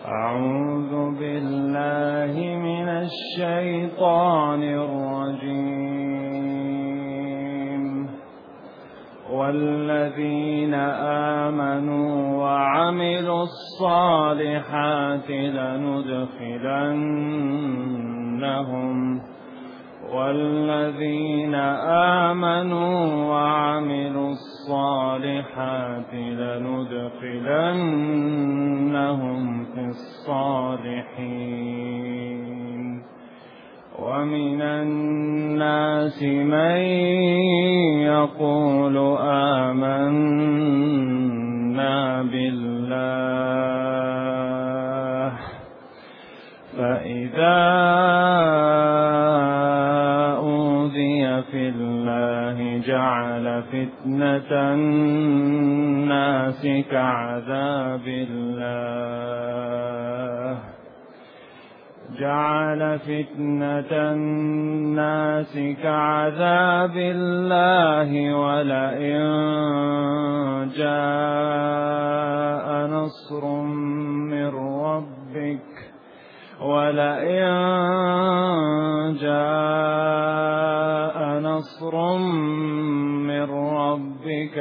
أعوذ بالله من الشيطان الرجيم. والذين آمنوا وعملوا الصالحات لندخلنهم في الصالحين. ومن الناس من يقول آمنا بالله فإذا أوذي في الله جعل فتنة الناس كعذاب الله ولئن جاء نصر من ربك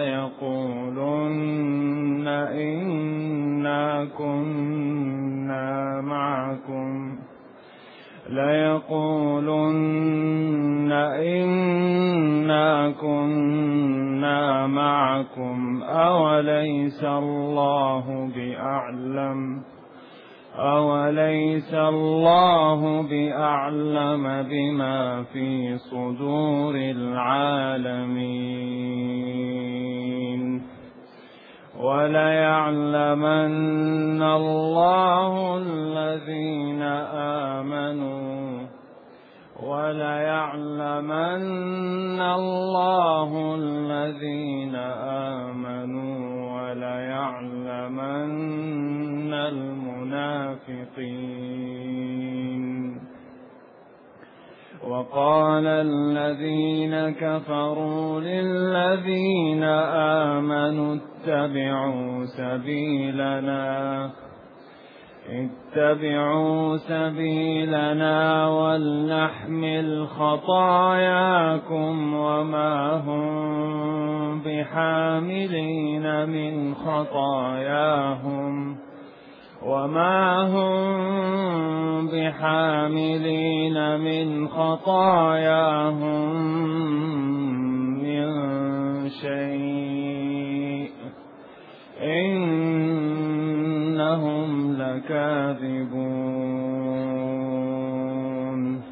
ليقولن إنا كنا معكم أوليس الله بأعلم بما في صدور العالمين. وليعلمن الله الذين آمنوا وليعلمن المنافقين. وقال الذين كفروا للذين آمنوا اتبعوا سبيلنا ولنحمل خطاياكم وما هم بحاملين من خطاياهم من شيء إنهم لكاذبون.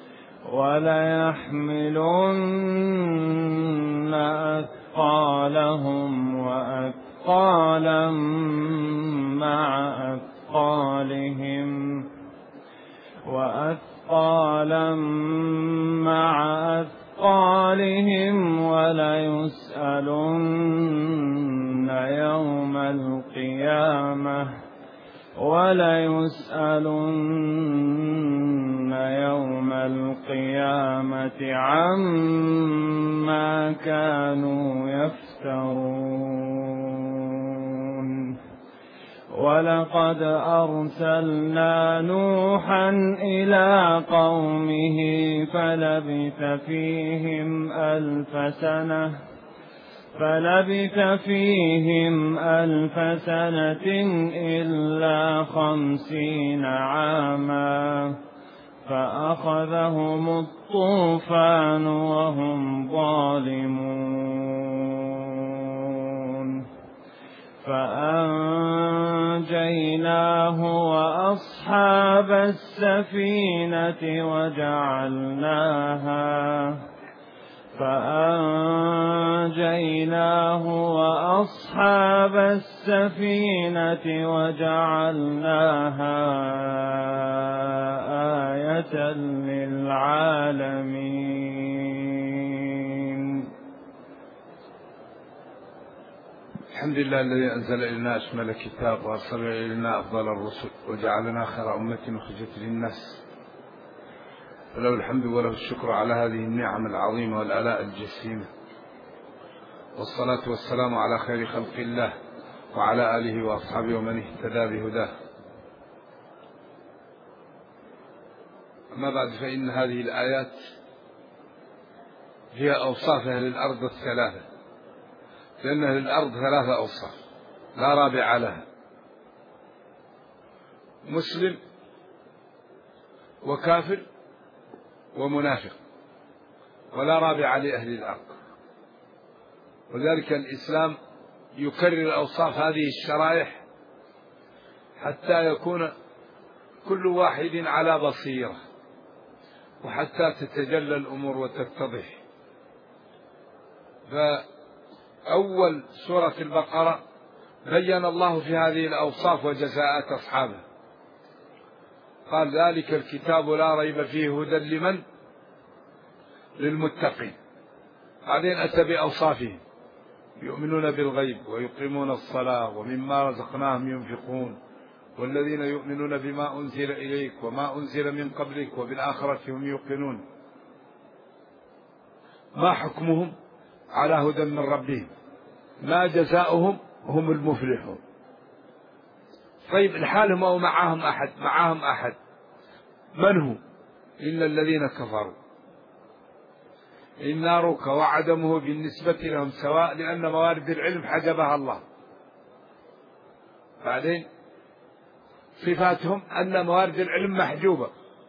وليحملن أثقالهم وأثقالا مع أثقالهم وليسألن يوم القيامة عما كانوا يفترون. ولقد أرسلنا نوحا إلى قومه فلبث فيهم ألف سنة إلا 50 عاما فأخذهم الطوفان وهم ظالمون. فأنجيناه وأصحاب السفينة وجعلناها آية للعالمين. الحمد لله الذي أنزل إلينا أشمل كتاب وأرسل إلينا أفضل الرسل وجعلنا خير أمة أخرجت للناس، فله الحمد وله الشكر على هذه النعم العظيمة والآلاء الجسيمة، والصلاة والسلام على خير خلق الله وعلى آله وأصحابه ومن اهتدى بهداه. أما بعد، فإن هذه الآيات هي أوصاف أهل الأرض الثلاثة، لأن أهل الأرض ثلاثة أوصاف لا رابع لها: مسلم وكافر ومنافق، ولا رابع لأهل الأرض. وذلك الإسلام يكرر أوصاف هذه الشرائح حتى يكون كل واحد على بصيرة، وحتى تتجلى الأمور وتتضح. فأول سورة البقرة بين الله في هذه الأوصاف وجزاءات أصحابه، قال: ذلك الكتاب لا ريب فيه هدى للمتقين. بعدين أتى بأوصافهم: يؤمنون بالغيب ويقيمون الصلاة ومما رزقناهم ينفقون والذين يؤمنون بما أنزل إليك وما أنزل من قبلك وبالآخرة هم يوقنون. ما حكمهم؟ على هدى من ربهم. ما جزاؤهم؟ هم المفلحون. طيب، الحالهم أو معهم أحد؟ معهم أحد. من هو؟ إلا الذين كفروا. النار كوعدمه بالنسبة لهم سواء، لأن موارد العلم حجبها الله. بعدين صفاتهم أن موارد العلم محجوبة،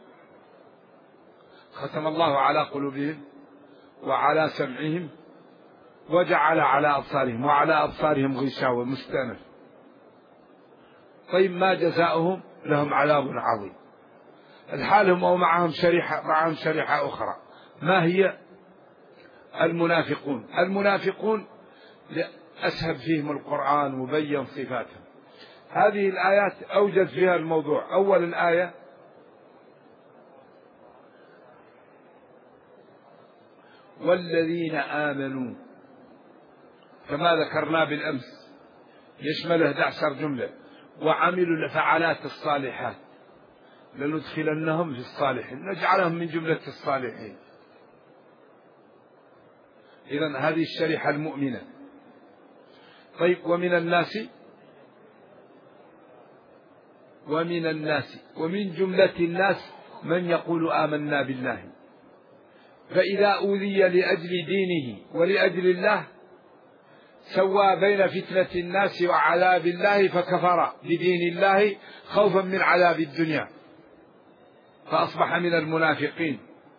ختم الله على قلوبهم وعلى سمعهم وجعل على أبصارهم وعلى أبصارهم غشاوة مستأنف. طيب، ما جزاؤهم؟ لهم عذاب عظيم. الحالهم أو معهم شريحة أخرى. ما هي؟ المنافقون. المنافقون أسهب فيهم القرآن وبين صفاتهم. هذه الآيات أوجد فيها الموضوع. أول الآية: والذين آمنوا، كما ذكرنا بالأمس يشمل 11 جملة: وعملوا الفعالات الصالحات لندخلنهم في الصالحين، نجعلهم من جملة الصالحين. إذن هذه الشريحة المؤمنة. طيب، ومن جملة الناس من يقول آمنا بالله، فإذا أوذي لأجل دينه ولأجل الله سوى بين فتنة الناس وعذاب الله فكفر بدين الله خوفا من عذاب الدنيا، فأصبح من المنافقين،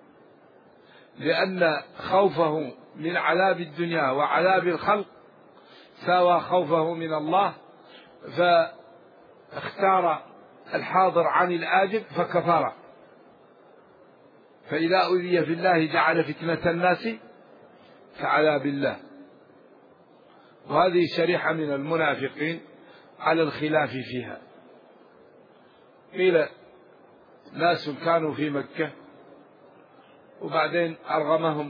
لأن خوفه من عذاب الدنيا وعذاب الخلق ساوى خوفه من الله، فاختار الحاضر عن الآجل فكفر. فإذا أوذي في الله جعل فتنة الناس كعذاب الله. وهذه شريحة من المنافقين على الخلاف فيها. قيل ناس كانوا في مكة وبعدين أرغمهم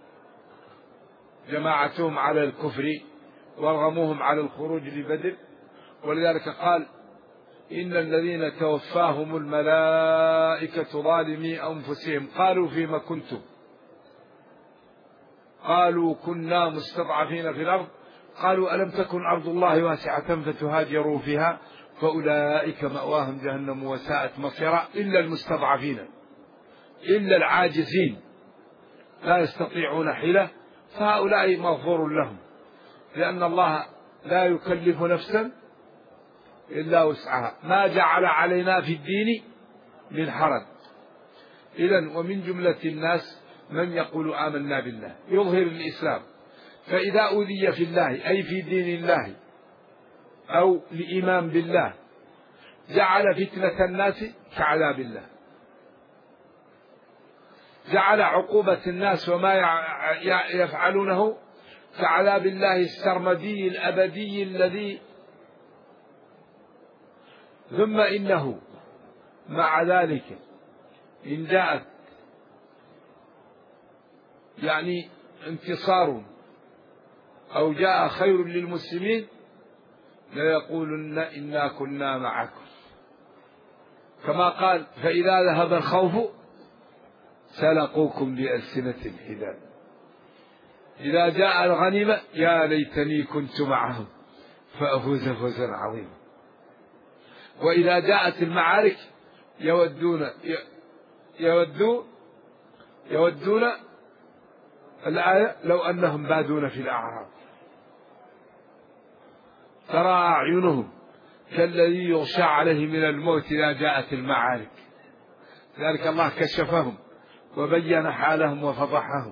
جماعتهم على الكفر وارغموهم على الخروج لبدر، ولذلك قال: إن الذين توفاهم الملائكة ظالمي أنفسهم قالوا فيما كنتم، قالوا كنا مستضعفين في الأرض، قالوا ألم تكن أرض الله واسعة فتهاجروا فيها فأولئك مأواهم جهنم وساءت مصيرا إلا المستضعفين، إلا العاجزين لا يستطيعون حيلة، فهؤلاء مغفور لهم، لأن الله لا يكلف نفسا إلا وسعها، ما جعل علينا في الدين من حرج. إذن ومن جملة الناس من يقول آمنا بالله، يظهر الإسلام، فإذا أوذي في الله أي في دين الله أو الإيمان بالله جعل فتنة الناس كعذاب الله، جعل عقوبة الناس وما يفعلونه كعذاب الله السرمدي الأبدي الذي. ثم إنه مع ذلك إن جاءت يعني انتصار أو جاء خير للمسلمين ليقولن إنا كنا معكم، كما قال: فإذا ذهب الخوف سلقوكم بألسنة الحداد، إذا جاء الغنيمة يا ليتني كنت معهم فأفوز فوزا عظيما. وإذا جاءت المعارك يودون يودون الآية لو أنهم بادون في الأعراب ترى أعينهم كالذي يغشى عليه من الموت إذا جاءت المعارك، ذلك الله كشفهم وبين حالهم وفضحهم.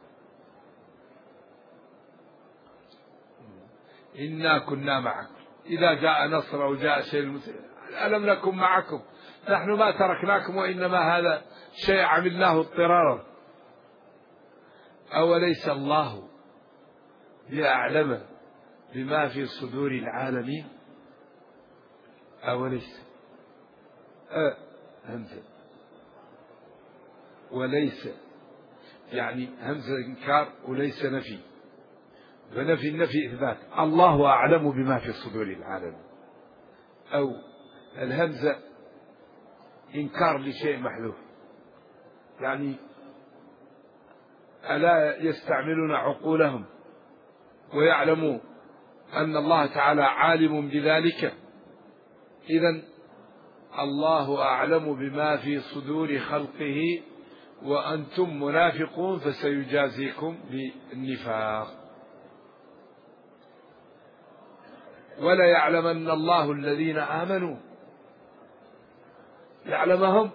إنا كنا معكم إذا جاء نصر أو جاء شيء ألم نكن معكم، نحن ما تركناكم وإنما هذا شيء عملناه اضطرارا. أوليس الله بأعلم بما في صدور العالمين؟ أوليس همزة وليس، يعني همزة إنكار وليس نفي، فنفي النفي إثبات. الله أعلم بما في صدور العالمين، أو الهمزة إنكار لشيء محذوف، يعني ألا يستعملون عقولهم ويعلموا أن الله تعالى عالم بذلك؟ إذن الله أعلم بما في صدور خلقه وأنتم منافقون فسيجازيكم بالنفاق. ولا يعلمن الله الذين آمنوا، يعلمهم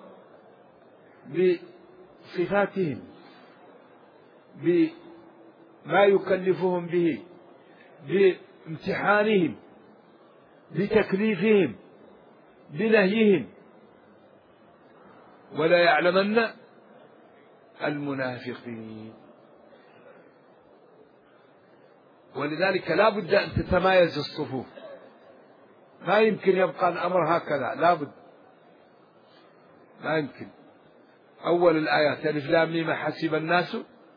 بصفاتهم، بما يكلفهم به، بامتحانهم، بتكليفهم، بنهيهم. ولا يعلمن المنافقين. ولذلك لا بد أن تتمايز الصفوف، ما يمكن يبقى الأمر هكذا، لا بد، ما يمكن. أول الآيات ألف لام ميم حسب الناس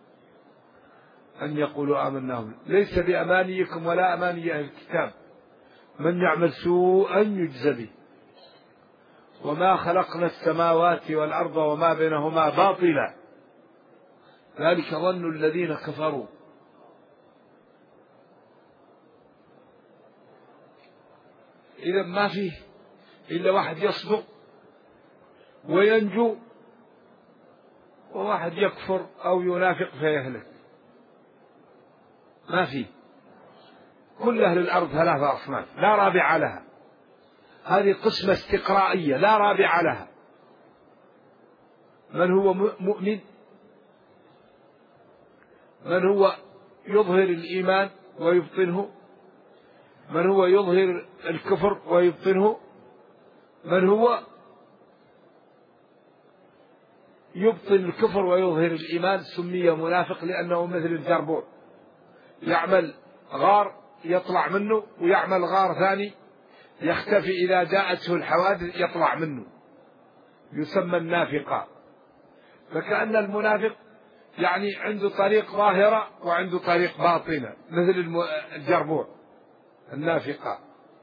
أن يقولوا آمنا، ليس بأمانيكم ولا أماني أهل الكتاب، من يعمل سوءا يجزى به، وما خلقنا السماوات والأرض وما بينهما باطلا، ذلك ظن الذين كفروا. إذا ما فيه إلا واحد يصدق وينجو، وواحد يكفر أو ينافق فيهلك، ما فيه. كل أهل الأرض ثلاثة أصناف لا رابع لها، هذه قسمة استقرائية لا رابع لها. من هو مؤمن، من هو يظهر الإيمان ويبطنه، من هو يظهر الكفر ويبطنه، من هو يبطن الكفر ويظهر الإيمان سمي منافق، لأنه مثل الجربوع، يعمل غار يطلع منه ويعمل غار ثاني يختفي إذا جاءته الحوادث يطلع منه، يسمى النافقة. فكأن المنافق يعني عنده طريق ظاهرة وعنده طريق باطنة مثل الجربوع النافقة.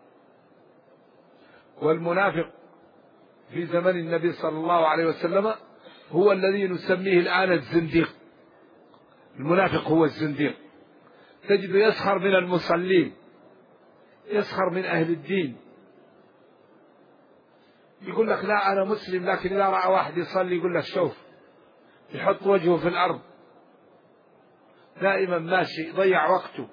والمنافق في زمن النبي صلى الله عليه وسلم هو الذي نسميه الآن الزنديق. المنافق هو الزنديق، تجد يسخر من المصلين، يسخر من أهل الدين، يقول لك لا أنا مسلم، لكن إذا رأى واحد يصلي يقول لك شوف، يحط وجهه في الأرض، دائما ماشي يضيع وقته.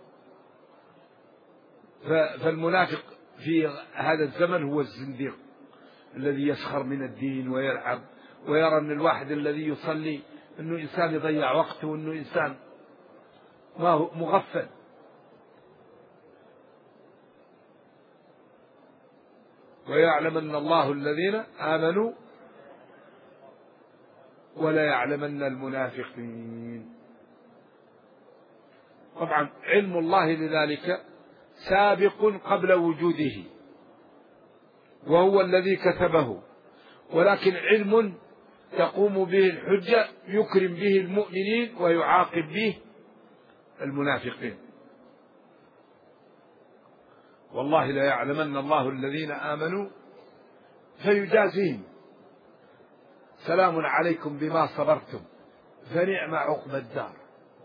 فالمنافق في هذا الزمن هو الزنديق الذي يسخر من الدين ويلعب، ويرى أن الواحد الذي يصلي أنه إنسان يضيع وقته، وأنه إنسان ما هو مغفل. ويعلمن الله الذين آمنوا ولا يعلمن المنافقين. طبعا علم الله لذلك سابق قبل وجوده، وهو الذي كتبه، ولكن علم تقوم به الحجة يكرم به المؤمنين ويعاقب به المنافقين. والله لا يعلمن الله الذين آمنوا فيجازيهم، سلام عليكم بما صبرتم فنعم عقبى الدار.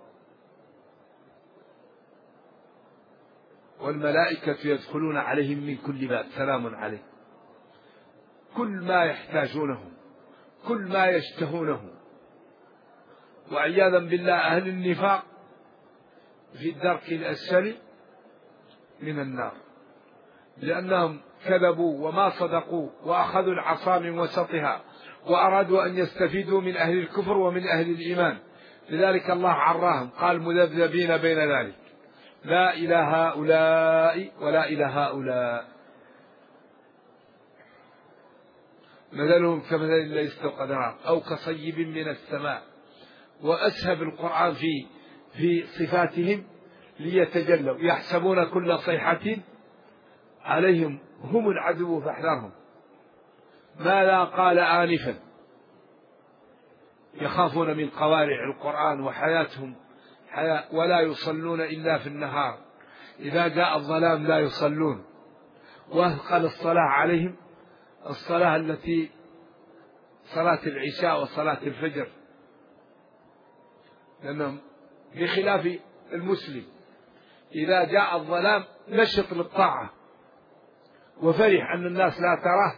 والملائكة يدخلون عليهم من كل باب سلام عليكم، كل ما يحتاجونه، كل ما يشتهونه. وعياذا بالله أهل النفاق في الدرك الأسفل من النار، لأنهم كذبوا وما صدقوا وأخذوا العصا من وسطها وأرادوا أن يستفيدوا من أهل الكفر ومن أهل الإيمان. لذلك الله عراهم قال مذبذبين بين ذلك، لا إلى هؤلاء ولا إلى هؤلاء، مثلهم كمثل الذي استوقد نارا أو كصيب من السماء. وأسهب القرآن في صفاتهم ليتجلوا، يحسبون كل صيحة عليهم هم العدو فاحذرهم، ماذا قال آنفا، يخافون من قوارع القرآن وحياتهم ولا يصلون إلا في النهار، إذا جاء الظلام لا يصلون. وأثقل الصلاة عليهم الصلاة التي صلاة العشاء وصلاة الفجر، لأنهم بخلاف المسلم إذا جاء الظلام نشط للطاعة وفرح أن الناس لا تراه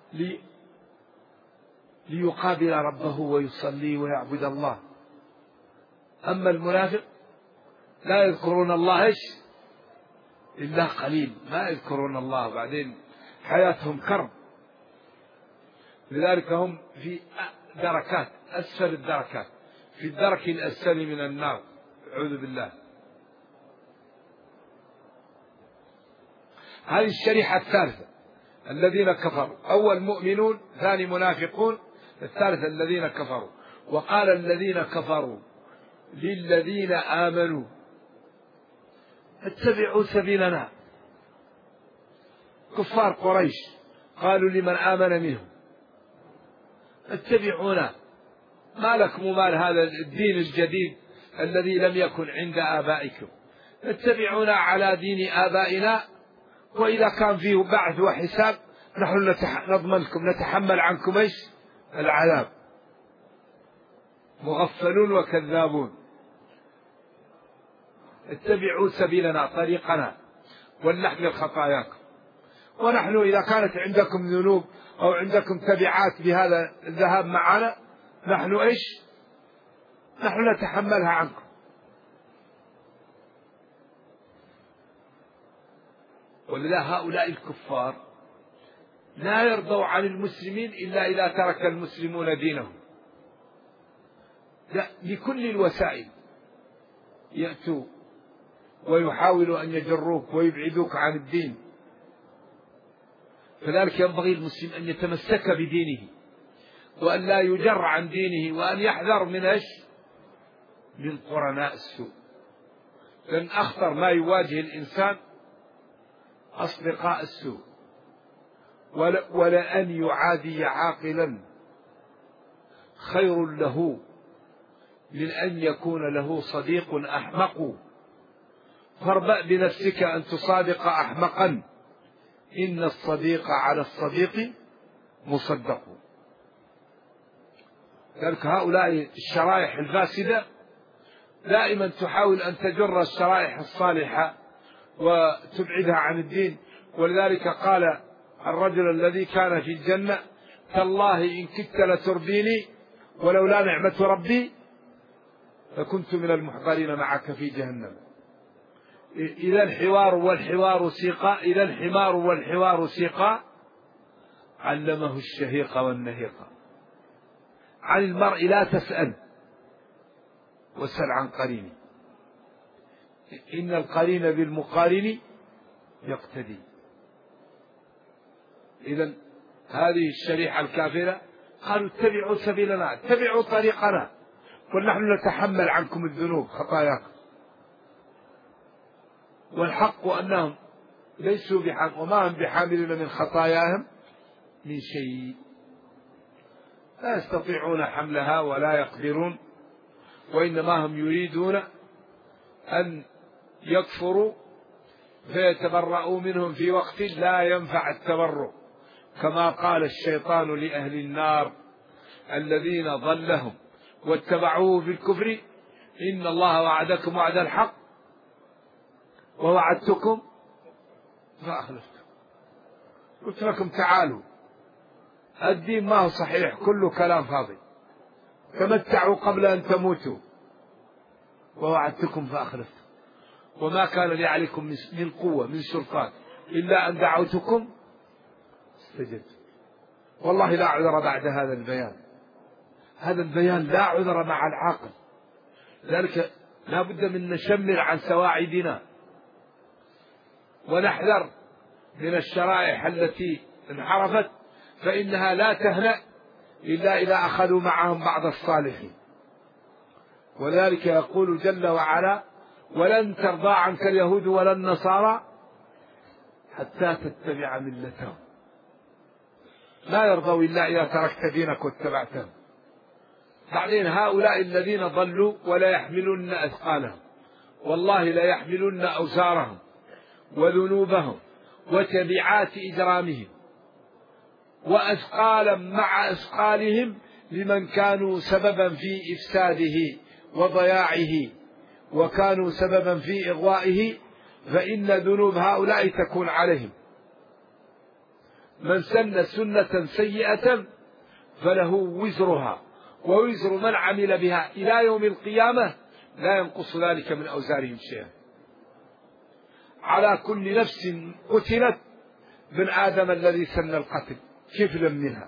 ليقابل ربه ويصلي ويعبد الله. أما المنافق لا يذكرون الله إلا قليل، ما يذكرون الله، بعدين حياتهم كرب. لذلك هم في دركات أسفل الدركات، في الدرك الأسفل من النار، أعوذ بالله. هذه الشريحة الثالثة الذين كفروا، أول مؤمنون، ثاني منافقون، الثالث الذين كفروا. وقال الذين كفروا للذين آمنوا اتبعوا سبيلنا. كفار قريش قالوا لمن آمن منهم اتبعونا، ما لكم ومال هذا الدين الجديد الذي لم يكن عند آبائكم، اتبعونا على دين آبائنا، وإذا كان فيه بعث وحساب نحن نضمنكم، نتحمل عنكم العذاب. مغفلون وكذابون. اتبعوا سبيلنا، طريقنا، ولنحمل خطاياكم، ونحن إذا كانت عندكم ذنوب أو عندكم تبعات بهذا الذهاب معنا نحن نحن نتحملها عنكم. ولذا هؤلاء الكفار لا يرضوا عن المسلمين إلا إذا ترك المسلمون دينهم، بكل الوسائل يأتوا ويحاولوا أن يجروك ويبعدوك عن الدين. فذلك ينبغي المسلم أن يتمسك بدينه وأن لا يجر عن دينه، وأن يحذر من قرناء السوء. لأن أخطر ما يواجه الإنسان أصدقاء السوء، ولأن يعادي عاقلا خير له من أن يكون له صديق أحمق. فاربأ بنفسك أن تصادق أحمقا، إن الصديق على الصديق مصدق. ذلك هؤلاء الشرائح الفاسدة دائما تحاول أن تجر الشرائح الصالحة وتبعدها عن الدين. ولذلك قال الرجل الذي كان في الجنة تالله إن كدت لترديني ولولا نعمة ربي فكنت من المحضرين معك في جهنم. إذا الحوار والحوار سيقا، إذا الحمار والحوار سيقا علمه الشهيق والنهيق. عن المرء لا تسأل واسأل عن قرينه، إن القرين بالمقارن يقتدي. إذن هذه الشريحة الكافرة قالوا اتبعوا سبيلنا، اتبعوا طريقنا، ونحن نتحمل عنكم الذنوب خطاياكم. والحق أنهم ليسوا وما هم بحاملين من خطاياهم من شيء، لا يستطيعون حملها ولا يقدرون، وإنما هم يريدون أن يكفروا فيتبرؤوا منهم في وقت لا ينفع التبرؤ، كما قال الشيطان لأهل النار الذين ضلهم واتبعوه في الكفر إن الله وعدكم وعد الحق ووعدتكم فأخلفتم. قلت لكم تعالوا الدين ما هو صحيح، كله كلام فاضي. تمتعوا قبل أن تموتوا ووعدتكم فأخلفتم وما كان لي عليكم من قوة من سلطان إلا أن دعوتكم استجبتم. والله لا عذر بعد هذا البيان. هذا البيان لا عذر مع العاقل، لذلك لا بد من نشمر عن سواعدنا ونحذر من الشرائح التي انحرفت، فإنها لا تهنأ إلا إذا أخذوا معهم بعض الصالحين. وذلك يقول جل وعلا: ولن ترضى عنك اليهود ولا النصارى حتى تتبع ملتهم. لا يرضوا إلا إذا تركت دينك واتبعتهم. بعدين هؤلاء الذين ضلوا ولا يحملن أثقالهم، والله لا يحملن أوزارهم وذنوبهم وتبعات إجرامهم وأثقالا مع أثقالهم لمن كانوا سببا في إفساده وضياعه وكانوا سببا في إغوائه، فإن ذنوب هؤلاء تكون عليهم. من سن سنة سيئة فله وزرها ووزر من عمل بها إلى يوم القيامة لا ينقص ذلك من أوزارهم شيئا. على كل نفس قتلت بن آدم الذي سن القتل كفلا منها.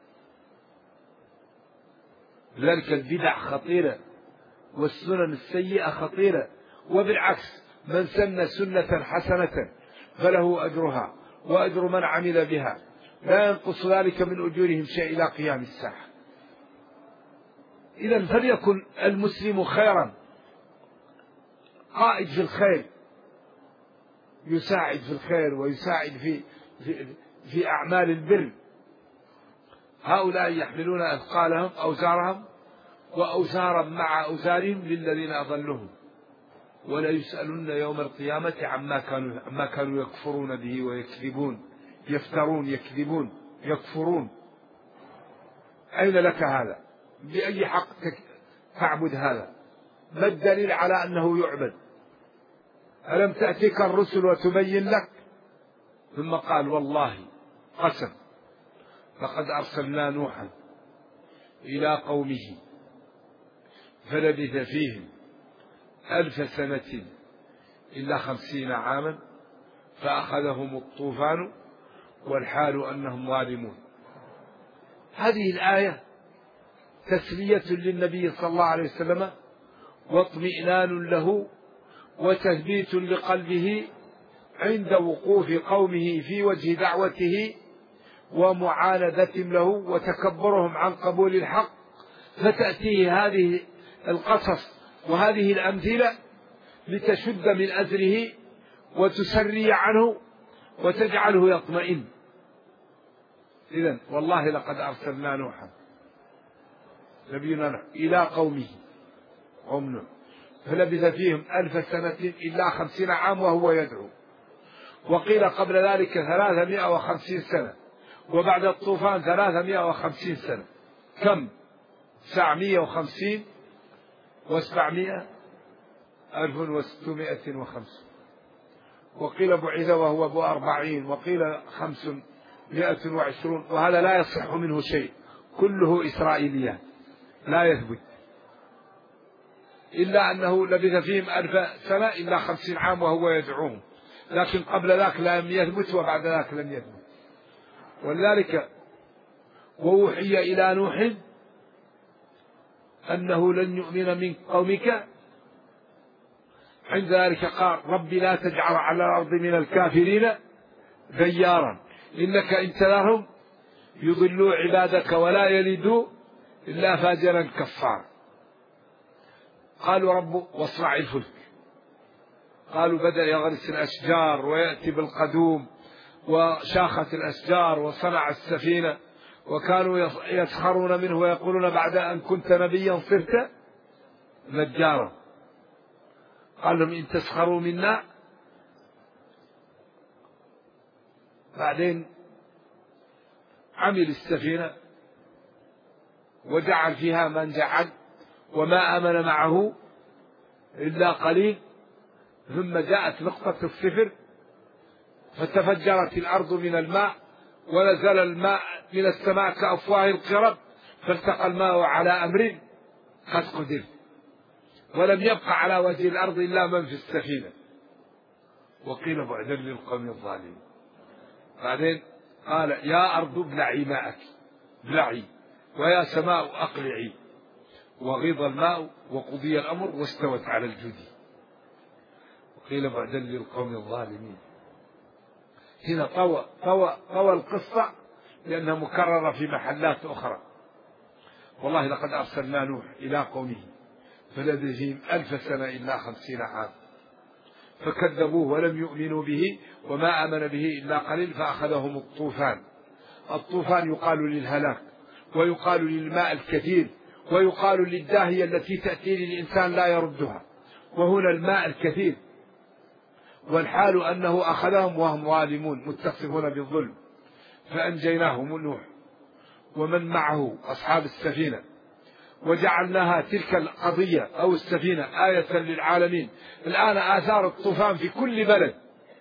لذلك البدع خطيرة والسنن السيئة خطيرة، وبالعكس من سن سنة حسنة فله أجرها وأجر من عمل بها لا ينقص ذلك من أجورهم شيء إلى قيام الساعة. إذن فليكن المسلم خيرا، قائد في الخير، يساعد في الخير ويساعد في أعمال البر. هؤلاء يحملون أثقالهم أوزارهم وأوزارا مع أوزارهم للذين أضلهم ولا يسألون يوم القيامة عما كانوا يكفرون به ويكذبون، يفترون يكذبون يكفرون. أين لك هذا؟ بأي حق تعبد هذا؟ ما الدليل على أنه يعبد؟ ألم تأتيك الرسل وتبين لك؟ ثم قال: والله قسم لقد أرسلنا نوحا إلى قومه فلبث فيهم 1000 سنة إلا 50 عاما فأخذهم الطوفان والحال أنهم ظالمون. هذه الآية تسلية للنبي صلى الله عليه وسلم واطمئنان له وتثبيت لقلبه عند وقوف قومه في وجه دعوته ومعاندتهم له وتكبرهم عن قبول الحق، فتأتيه هذه القصص وهذه الأمثلة لتشد من أزره وتسري عنه وتجعله يطمئن. إذن والله لقد أرسلنا نوحا نبينا نوح إلى قومه قوم نوح فلبث فيهم 1000 سنة إلا 50 عام وهو يدعو. وقيل قبل ذلك 350 سنة، وبعد الطوفان 350 سنة. كم؟ 950 و700 1650. وقيل بعث وهو ابو 40، وقيل 520. وهذا لا يصح منه شيء، كله إسرائيليات لا يثبت، إلا أنه لبث فيهم 1000 سنة إلا 50 عام وهو يدعوهم، لكن قبل ذاك لم يثبت وبعد ذاك لم يثبت. ولذلك ووحي إلى نوح أنه لن يؤمن من قومك، عند ذلك قال: رب لا تجعل على الأرض من الكافرين ديارا إنك إن تذرهم يضلوا عبادك ولا يلدوا إلا فاجرا كفارا. قالوا: رب واصنع الفلك. قالوا: بدأ يغرس الأشجار ويأتي بالقدوم وشاخت الأشجار وصنع السفينة، وكانوا يسخرون منه ويقولون: بعد أن كنت نبيا صرت نجارا. قال لهم: إن تسخروا منا. بعدين عمل السفينة وجعل فيها من جعل وما آمن معه إلا قليل، ثم جاءت نقطة الصفر فتفجرت الأرض من الماء ونزل الماء من السماء كأفواه القرب، فالتقى الماء على أمر قد قدر، ولم يبق على وجه الأرض إلا من في السفينة، وقيل بعدا للقوم الظالمين. بعدين قال يا أرض ابلعي ماءك، ابلعي، ويا سماء أقلعي، وغيض الماء وقضي الأمر واستوت على الجودي، وقيل بعدا للقوم الظالمين. هنا طوى القصة لأنها مكررة في محلات أخرى. والله لقد أرسلنا نوح إلى قومه فلبثهم 1000 سنة إلا 50 عام فكذبوه ولم يؤمنوا به وما آمن به إلا قليل فأخذهم الطوفان. الطوفان يقال للهلاك، ويقال للماء الكثير، ويقال للداهية التي تأتي للإنسان لا يردها، وهنا الماء الكثير، والحال أنه أخذهم وهم ظالمون متصفون بالظلم، فأنجيناهم نوح ومن معه أصحاب السفينة، وجعلناها تلك القضية أو السفينة آية للعالمين. الآن آثار الطوفان في كل بلد،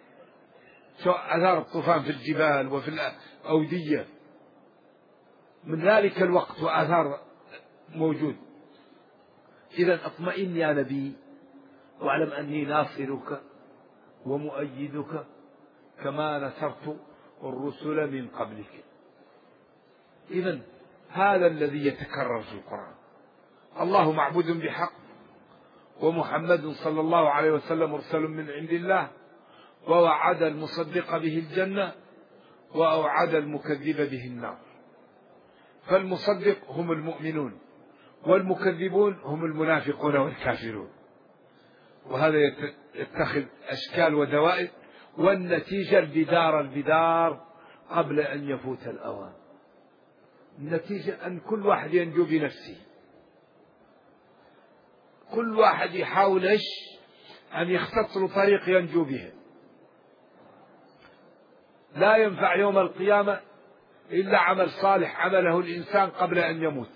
آثار الطوفان في الجبال وفي الأودية من ذلك الوقت، وآثار موجود. إذن اطمئن يا نبي واعلم أني ناصرك ومؤيدك كما نصرت الرسل من قبلك. إذن هذا الذي يتكرر في القرآن، الله معبود بحق، ومحمد صلى الله عليه وسلم مرسل من عند الله، ووعد المصدق به الجنة وأوعد المكذب به النار. فالمصدق هم المؤمنون، والمكذبون هم المنافقون والكافرون. وهذا يتخذ أشكال ودوائر، والنتيجة البدار قبل أن يفوت الأوان. النتيجة أن كل واحد ينجو بنفسه، كل واحد يحاول أن يختص له طريق ينجو به. لا ينفع يوم القيامة إلا عمل صالح عمله الإنسان قبل أن يموت،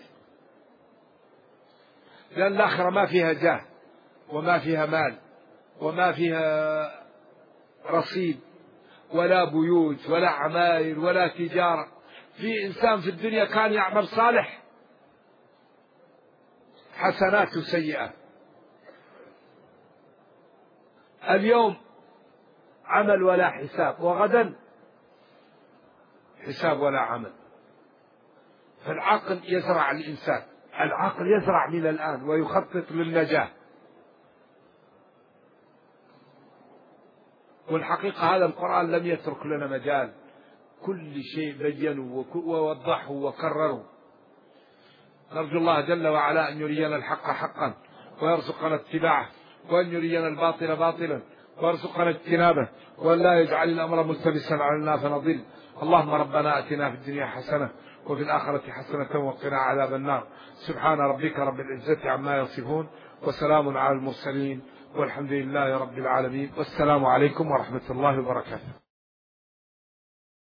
لأن الآخرة ما فيها جاه، وما فيها مال، وما فيها رصيد، ولا بيوت، ولا عماير، ولا تجارة. في إنسان في الدنيا كان يعمل صالح حسنات وسيئات، اليوم عمل ولا حساب، وغدا حساب ولا عمل. فالعقل يزرع الإنسان، العقل يزرع من الآن ويخطط للنجاة. والحقيقة هذا القرآن لم يترك لنا مجال، كل شيء بينه ووضحه وكرره. نرجو الله جل وعلا أن يرينا الحق حقا ويرزقنا اتباعه، وأن يرينا الباطل باطلا ويرزقنا اجتنابه، وأن لا يجعل الأمر ملتبسا علينا فنضل. اللهم ربنا آتنا في الدنيا حسنة وفي الآخرة حسنة وقنا عذاب النار. سبحان ربك رب العزة عما يصفون، وسلام على المرسلين، والحمد لله رب العالمين، والسلام عليكم ورحمة الله وبركاته.